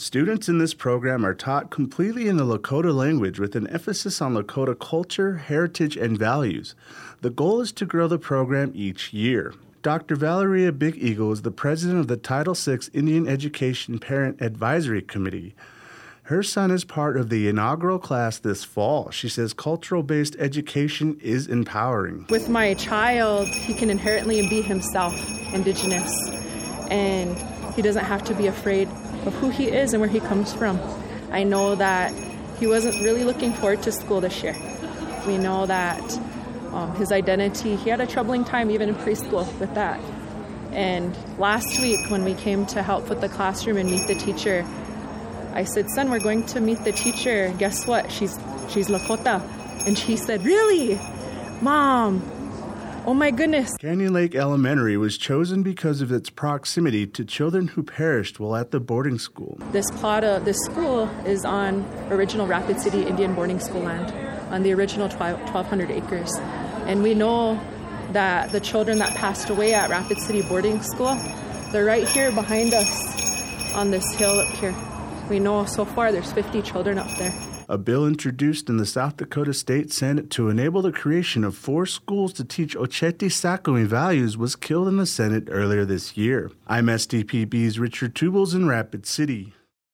Students in this program are taught completely in the Lakota language with an emphasis on Lakota culture, heritage, and values. The goal is to grow the program each year. Dr. Valeria Big Eagle is the president of the Title VI Indian Education Parent Advisory Committee. Her son is part of the inaugural class this fall. She says cultural-based education is empowering. With my child, he can inherently be himself, Indigenous, and he doesn't have to be afraid of who he is and where he comes from. I know that he wasn't really looking forward to school this year. We know that his identity, he had a troubling time even in preschool with that. And last week when we came to help with the classroom and meet the teacher, I said, son, we're going to meet the teacher. Guess what? She's Lakota. And she said, really? Mom, oh my goodness. Canyon Lake Elementary was chosen because of its proximity to children who perished while at the boarding school. This school is on original Rapid City Indian boarding school land, on the original 1,200 acres. And we know that the children that passed away at Rapid City Boarding School, they're right here behind us on this hill up here. We know so far there's 50 children up there. A bill introduced in the South Dakota State Senate to enable the creation of 4 schools to teach Oceti Sakowin values was killed in the Senate earlier this year. I'm SDPB's Richard Tubles in Rapid City.